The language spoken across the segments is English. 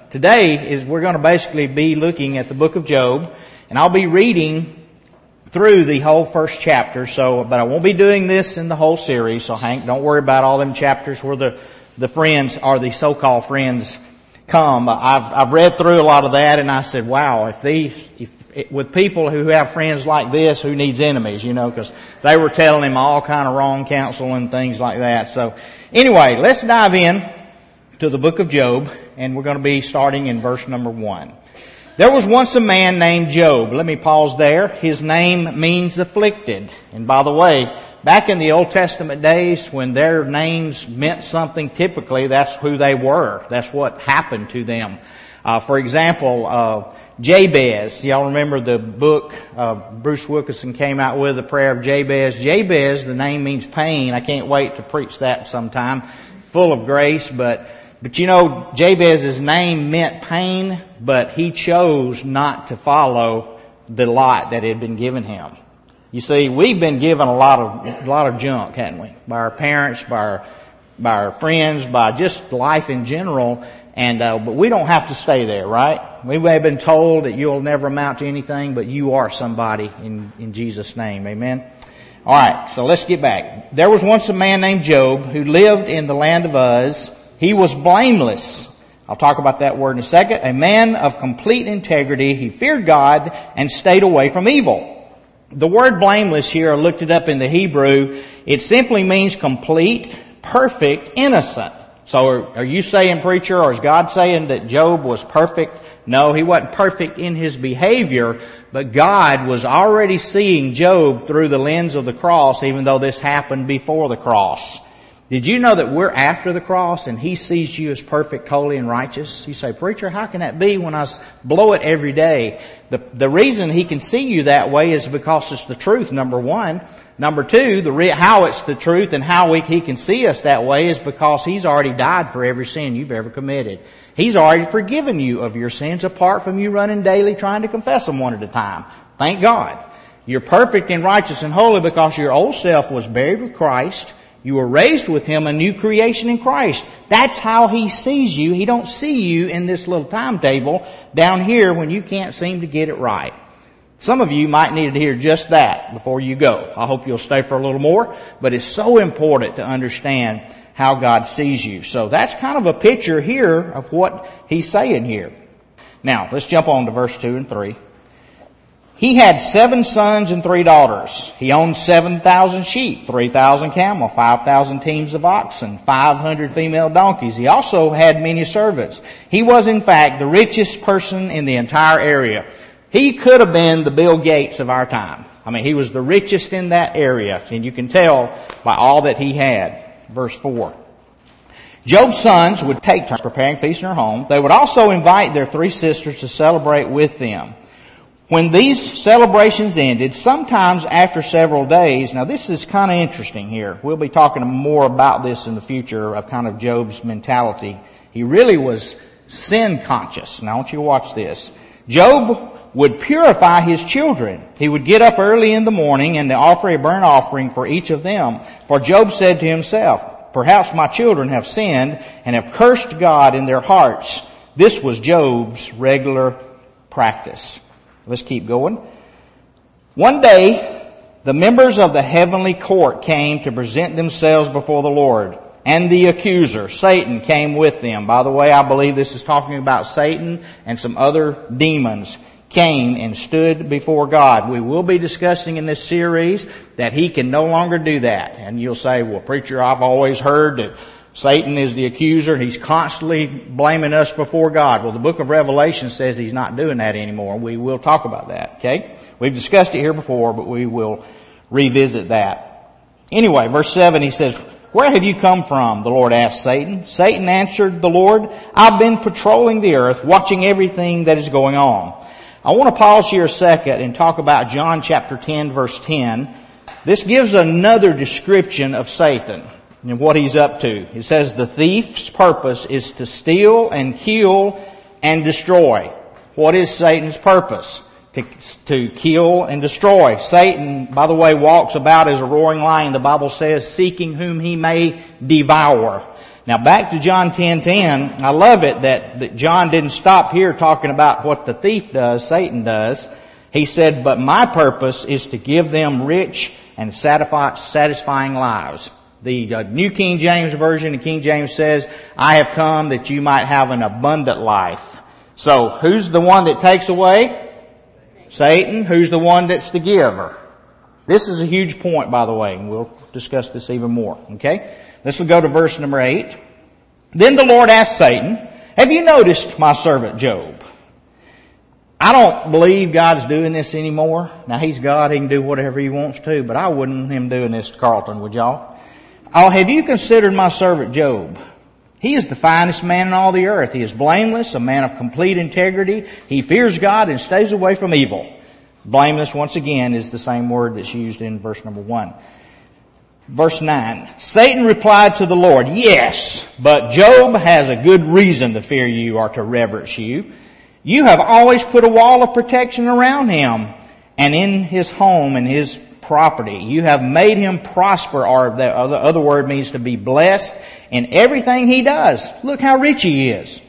today we're going to basically be looking at the book of Job, and I'll be reading through the whole first chapter. But I won't be doing this in the whole series. So Hank, don't worry about all them chapters where the friends or the so-called friends come. I've read through a lot of that, and I said, wow, with people who have friends like this, who needs enemies, because they were telling him all kind of wrong counsel and things like that. So anyway, let's dive in to the book of Job, and we're going to be starting in verse number 1. There was once a man named Job. Let me pause there. His name means afflicted. And by the way, back in the Old Testament days, when their names meant something, typically that's who they were. That's what happened to them. For example, Jabez. Y'all remember the book Bruce Wilkinson came out with, The Prayer of Jabez. Jabez, the name means pain. I can't wait to preach that sometime. Full of grace, but Jabez's name meant pain, but he chose not to follow the lot that had been given him. You see, we've been given a lot of junk, haven't we? By our parents, by our friends, by just life in general. But we don't have to stay there, right? We may have been told that you'll never amount to anything, but you are somebody in Jesus' name. Amen. All right, so let's get back. There was once a man named Job who lived in the land of Uz. He was blameless. I'll talk about that word in a second. A man of complete integrity. He feared God and stayed away from evil. The word blameless here, I looked it up in the Hebrew. It simply means complete, perfect, innocent. So are you saying, preacher, or is God saying that Job was perfect? No, he wasn't perfect in his behavior, but God was already seeing Job through the lens of the cross, even though this happened before the cross. Did you know that we're after the cross and He sees you as perfect, holy, and righteous? You say, preacher, how can that be when I blow it every day? The reason He can see you that way is because it's the truth, number one. Number two, how it's the truth and how He can see us that way is because He's already died for every sin you've ever committed. He's already forgiven you of your sins apart from you running daily trying to confess them one at a time. Thank God. You're perfect and righteous and holy because your old self was buried with Christ. You were raised with Him, a new creation in Christ. That's how He sees you. He don't see you in this little timetable down here when you can't seem to get it right. Some of you might need to hear just that before you go. I hope you'll stay for a little more, but it's so important to understand how God sees you. So that's kind of a picture here of what He's saying here. Now, let's jump on to verse 2 and 3. He had 7 sons and 3 daughters. He owned 7,000 sheep, 3,000 camel, 5,000 teams of oxen, 500 female donkeys. He also had many servants. He was, in fact, the richest person in the entire area. He could have been the Bill Gates of our time. I mean, he was the richest in that area, and you can tell by all that he had. Verse 4. Job's sons would take turns preparing feasts in their home. They would also invite their 3 sisters to celebrate with them. When these celebrations ended, sometimes after several days, now this is kind of interesting here. We'll be talking more about this in the future of kind of Job's mentality. He really was sin conscious. Now I want you to watch this. Job would purify his children. He would get up early in the morning and offer a burnt offering for each of them. For Job said to himself, perhaps my children have sinned and have cursed God in their hearts. This was Job's regular practice. Let's keep going. One day, the members of the heavenly court came to present themselves before the Lord. And the accuser, Satan, came with them. By the way, I believe this is talking about Satan and some other demons came and stood before God. We will be discussing in this series that he can no longer do that. And you'll say, well, preacher, I've always heard that Satan is the accuser. He's constantly blaming us before God. Well, the book of Revelation says he's not doing that anymore. We will talk about that, okay? We've discussed it here before, but we will revisit that. Anyway, verse 7, he says, where have you come from? The Lord asked Satan. Satan answered the Lord, I've been patrolling the earth, watching everything that is going on. I want to pause here a second and talk about John chapter 10, verse 10. This gives another description of Satan and what he's up to. It says the thief's purpose is to steal and kill and destroy. What is Satan's purpose? To kill and destroy. Satan, by the way, walks about as a roaring lion, the Bible says, seeking whom he may devour. Now back to John 10:10. I love it that John didn't stop here talking about what the thief does, Satan does. He said, but my purpose is to give them rich and satisfying lives. The New King James Version, the King James says, I have come that you might have an abundant life. So who's the one that takes away? Satan. Who's the one that's the giver? This is a huge point, by the way, and we'll discuss this even more. Okay? Let's go to verse number 8. Then the Lord asked Satan, have you noticed my servant Job? I don't believe God's doing this anymore. Now, He's God. He can do whatever He wants to, but I wouldn't want Him doing this to Carlton, would y'all? Oh, have you considered my servant Job? He is the finest man in all the earth. He is blameless, a man of complete integrity. He fears God and stays away from evil. Blameless, once again, is the same word that's used in verse number 1. Verse 9, Satan replied to the Lord, yes, but Job has a good reason to fear you or to reverence you. You have always put a wall of protection around him and in his home and his property. You have made him prosper, or the other word means to be blessed in everything he does. Look how rich he is.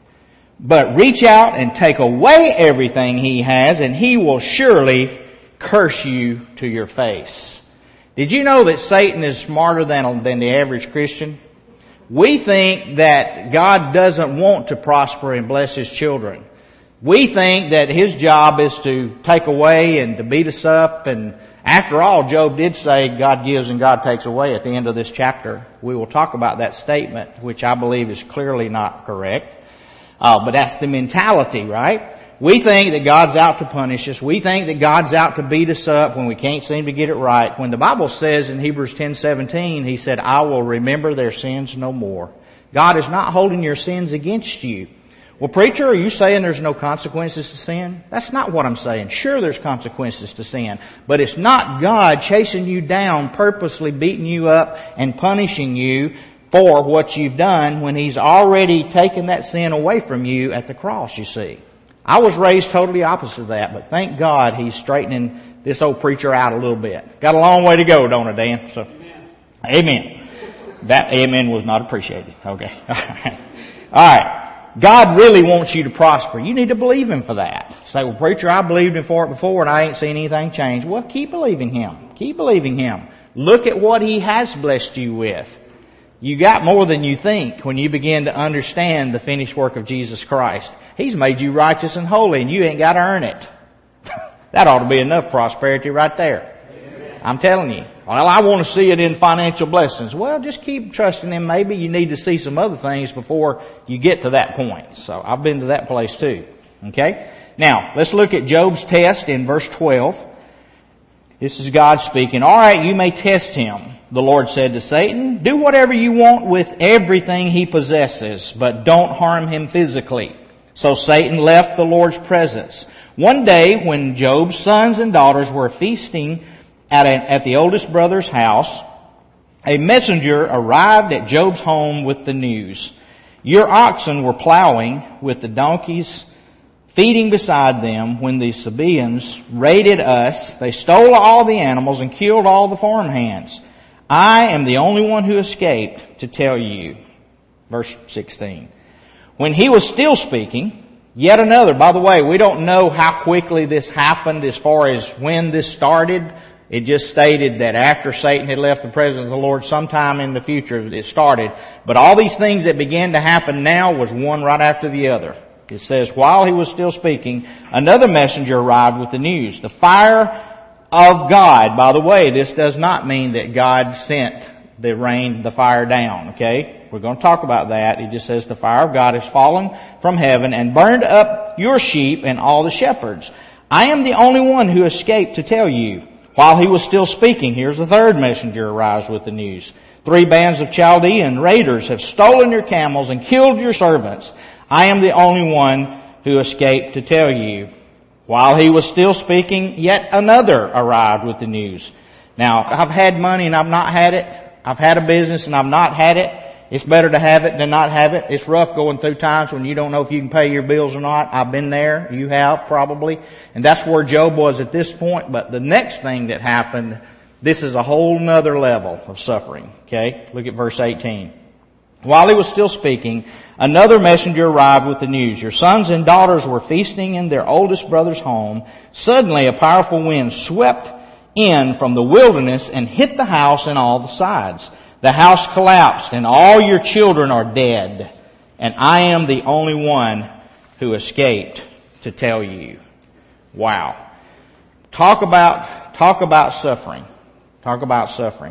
But reach out and take away everything he has, and he will surely curse you to your face. Did you know that Satan is smarter than the average Christian? We think that God doesn't want to prosper and bless His children. We think that His job is to take away and to beat us up. And after all, Job did say God gives and God takes away at the end of this chapter. We will talk about that statement, which I believe is clearly not correct. But that's the mentality, right? We think that God's out to punish us. We think that God's out to beat us up when we can't seem to get it right. When the Bible says in Hebrews 10:17, He said, I will remember their sins no more. God is not holding your sins against you. Well, preacher, are you saying there's no consequences to sin? That's not what I'm saying. Sure, there's consequences to sin. But it's not God chasing you down, purposely beating you up and punishing you for what you've done when He's already taken that sin away from you at the cross, you see. I was raised totally opposite of that, but thank God He's straightening this old preacher out a little bit. Got a long way to go, don't it, Dan? So, amen. That amen was not appreciated. Okay. All right. God really wants you to prosper. You need to believe Him for that. Say, well, preacher, I believed Him for it before and I ain't seen anything change. Well, keep believing Him. Keep believing Him. Look at what He has blessed you with. You got more than you think when you begin to understand the finished work of Jesus Christ. He's made you righteous and holy, and you ain't got to earn it. That ought to be enough prosperity right there. Amen. I'm telling you. Well, I want to see it in financial blessings. Well, just keep trusting Him. Maybe you need to see some other things before you get to that point. So I've been to that place too. Okay? Now, let's look at Job's test in verse 12. This is God speaking. All right, you may test him. The Lord said to Satan, do whatever you want with everything he possesses, but don't harm him physically. So Satan left the Lord's presence. One day when Job's sons and daughters were feasting at the oldest brother's house, a messenger arrived at Job's home with the news. Your oxen were plowing with the donkeys feeding beside them when the Sabaeans raided us. They stole all the animals and killed all the farm hands. I am the only one who escaped to tell you. Verse 16. When he was still speaking, yet another, by the way, we don't know how quickly this happened as far as when this started. It just stated that after Satan had left the presence of the Lord, sometime in the future it started. But all these things that began to happen now was one right after the other. It says, while he was still speaking, another messenger arrived with the news. The fire of God. By the way, this does not mean that God sent the fire down, okay? We're going to talk about that. It just says the fire of God has fallen from heaven and burned up your sheep and all the shepherds. I am the only one who escaped to tell you. While he was still speaking, here's the third messenger arrives with the news. 3 bands of Chaldean raiders have stolen your camels and killed your servants. I am the only one who escaped to tell you. While he was still speaking, yet another arrived with the news. Now, I've had money and I've not had it. I've had a business and I've not had it. It's better to have it than not have it. It's rough going through times when you don't know if you can pay your bills or not. I've been there. You have probably. And that's where Job was at this point. But the next thing that happened, this is a whole nother level of suffering. Okay? Look at verse 18. While he was still speaking, another messenger arrived with the news. Your sons and daughters were feasting in their oldest brother's home. Suddenly a powerful wind swept in from the wilderness and hit the house and all the sides. The house collapsed and all your children are dead. And I am the only one who escaped to tell you. Wow. Talk about suffering. Talk about suffering.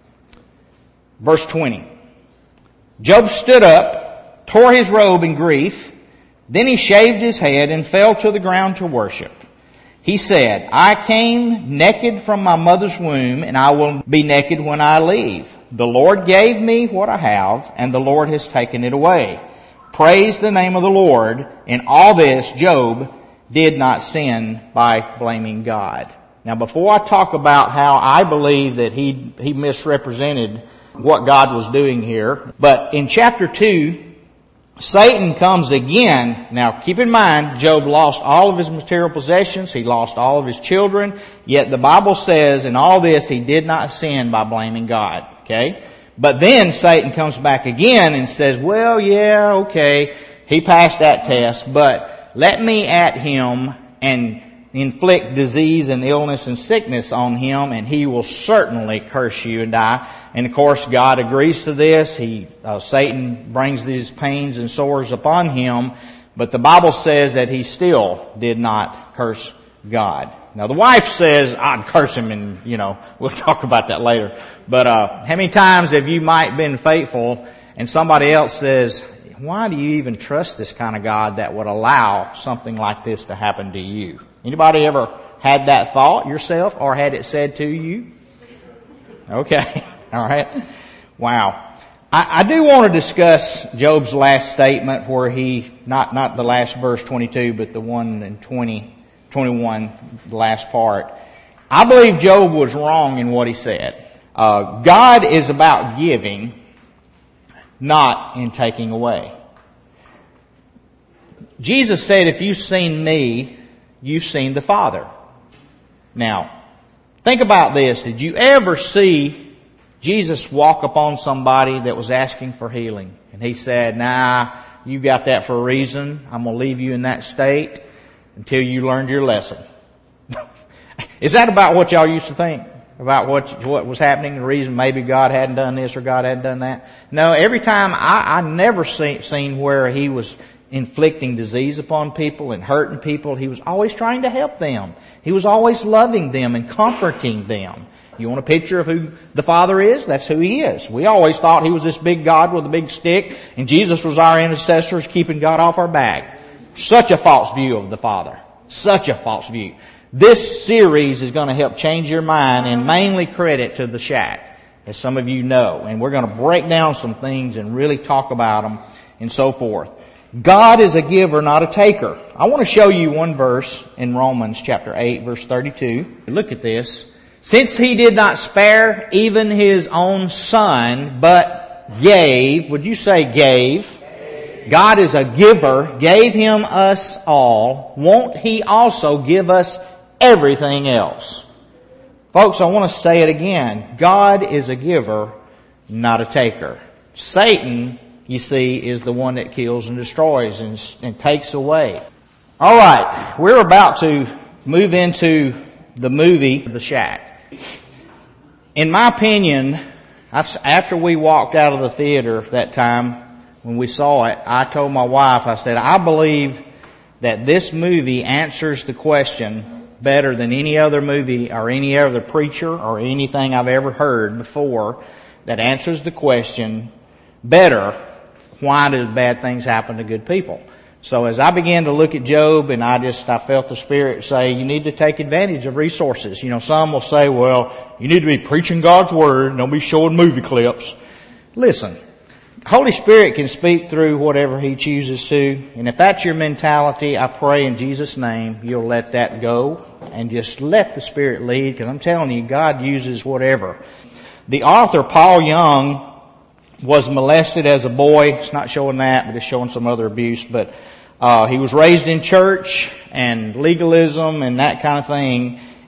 Verse 20. Job stood up, tore his robe in grief. Then he shaved his head and fell to the ground to worship. He said, I came naked from my mother's womb, and I will be naked when I leave. The Lord gave me what I have, and the Lord has taken it away. Praise the name of the Lord. In all this, Job did not sin by blaming God. Now, before I talk about how I believe that he misrepresented what God was doing here, but in chapter 2, Satan comes again. Now, keep in mind, Job lost all of his material possessions. He lost all of his children. Yet the Bible says in all this, he did not sin by blaming God. Okay? But then Satan comes back again and says, well, yeah, okay, he passed that test, but let me at him and inflict disease and illness and sickness on him, and he will certainly curse you and die. And of course, God agrees to this. Satan brings these pains and sores upon him, but the Bible says that he still did not curse God. Now, the wife says, I'd curse him, and, we'll talk about that later. But how many times have you might been faithful, and somebody else says, why do you even trust this kind of God that would allow something like this to happen to you? Anybody ever had that thought yourself, or had it said to you? Okay. All right. Wow. I do want to discuss Job's last statement where he, not the last verse 22, but the one in 21, the last part. I believe Job was wrong in what he said. God is about giving, not in taking away. Jesus said, if you've seen me, you've seen the Father. Now, think about this. Did you ever see Jesus walk upon somebody that was asking for healing? And he said, nah, you got that for a reason. I'm going to leave you in that state until you learned your lesson. Is that about what y'all used to think? About what was happening? The reason maybe God hadn't done this or God hadn't done that? No, every time I never seen where he was inflicting disease upon people and hurting people. He was always trying to help them. He was always loving them and comforting them. You want a picture of who the Father is? That's who He is. We always thought He was this big God with a big stick, and Jesus was our intercessor, keeping God off our back. Such a false view of the Father. Such a false view. This series is going to help change your mind, and mainly credit to the shack, as some of you know. And we're going to break down some things and really talk about them and so forth. God is a giver, not a taker. I want to show you one verse in Romans chapter 8, verse 32. Look at this. Since He did not spare even His own Son, but gave, would you say gave? God is a giver, gave Him us all. Won't He also give us everything else? Folks, I want to say it again. God is a giver, not a taker. Satan, you see, is the one that kills and destroys and takes away. All right, we're about to move into the movie, The Shack. In my opinion, after we walked out of the theater that time, when we saw it, I told my wife, I said, I believe that this movie answers the question better than any other movie or any other preacher or anything I've ever heard before that answers the question better. Why do bad things happen to good people? So as I began to look at Job, and I felt the Spirit say, you need to take advantage of resources. Some will say, well, you need to be preaching God's Word, don't be showing movie clips. Listen, Holy Spirit can speak through whatever He chooses to, and if that's your mentality, I pray in Jesus' name you'll let that go and just let the Spirit lead, because I'm telling you, God uses whatever. The author, Paul Young, was molested as a boy. It's not showing that, but it's showing some other abuse. But he was raised in church and legalism and that kind of thing.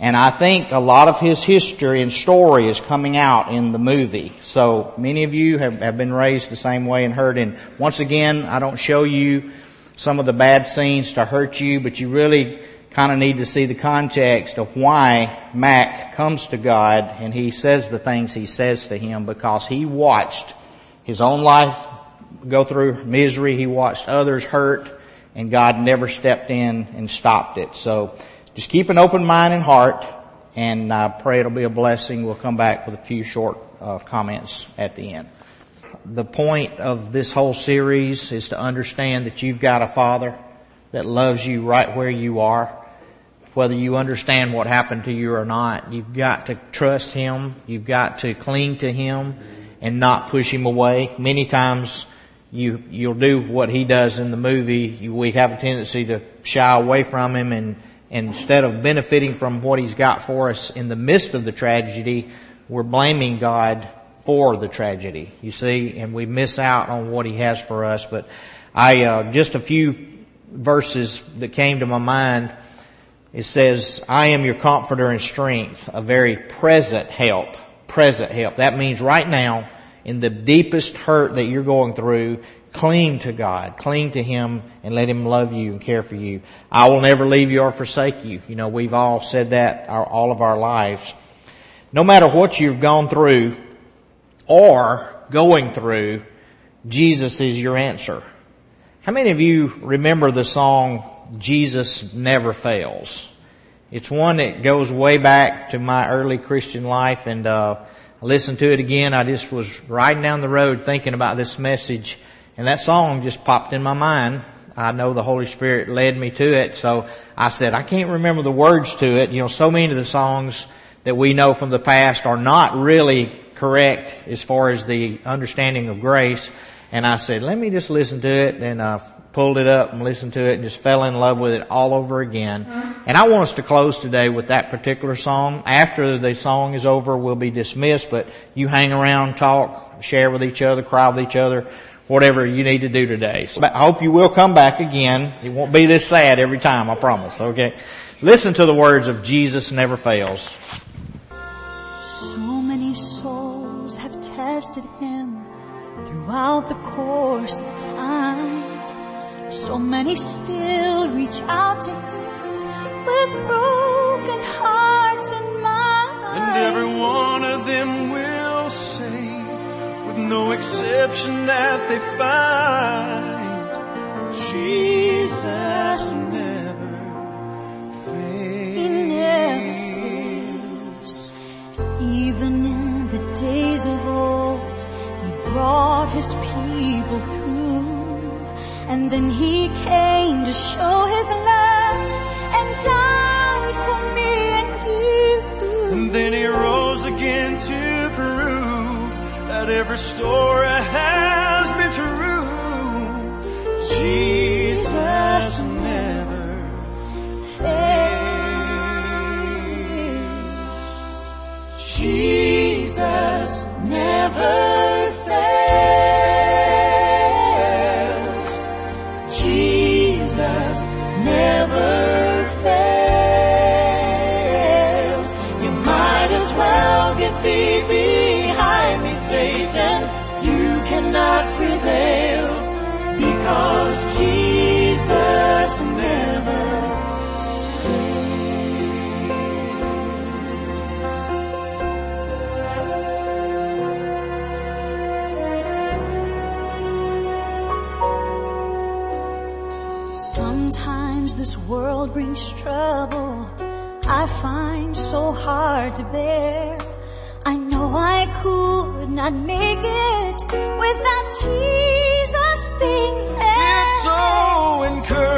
And I think a lot of his history and story is coming out in the movie. So many of you have been raised the same way and heard. And once again, I don't show you some of the bad scenes to hurt you, but you really kind of need to see the context of why Mac comes to God and he says the things he says to him, because he watched his own life go through misery. He watched others hurt, and God never stepped in and stopped it. So just keep an open mind and heart, and I pray it'll be a blessing. We'll come back with a few short comments at the end. The point of this whole series is to understand that you've got a Father that loves you right where you are. Whether you understand what happened to you or not, you've got to trust Him. You've got to cling to Him and not push Him away. Many times you'll do what He does in the movie. We have a tendency to shy away from Him, and instead of benefiting from what He's got for us in the midst of the tragedy, we're blaming God for the tragedy, you see, and we miss out on what He has for us. But just a few verses that came to my mind. It says, I am your comforter and strength, a very present help. Present help. That means right now, in the deepest hurt that you're going through, cling to God. Cling to Him and let Him love you and care for you. I will never leave you or forsake you. You know, we've all said that all of our lives. No matter what you've gone through or going through, Jesus is your answer. How many of you remember the song, Jesus Never Fails? It's one that goes way back to my early Christian life, and I listened to it again. I just was riding down the road thinking about this message, and that song just popped in my mind. I know the Holy Spirit led me to it, so I said, I can't remember the words to it. You know, so many of the songs that we know from the past are not really correct as far as the understanding of grace. And I said, let me just listen to it. And I pulled it up and listened to it and just fell in love with it all over again. And I want us to close today with that particular song. After the song is over, we'll be dismissed, but you hang around, talk, share with each other, cry with each other, whatever you need to do today. So I hope you will come back again. It won't be this sad every time, I promise, okay? Listen to the words of Jesus Never Fails. So many souls have tested Him throughout the course of time. So many still reach out to Him with broken hearts and minds. And every one of them will say, with no exception, that they find Jesus never fails. He never fails. Even in the days of old, He brought His people through. And then He came to show His love and died for me and you. And then He rose again to prove that every story has been true. Jesus never fails. Jesus never fails. Jesus never fails. You might as well get thee behind me, Satan. You cannot prevail, because Jesus never Sometimes this world brings trouble I find so hard to bear. I know I could not make it without Jesus being there. It's so encouraging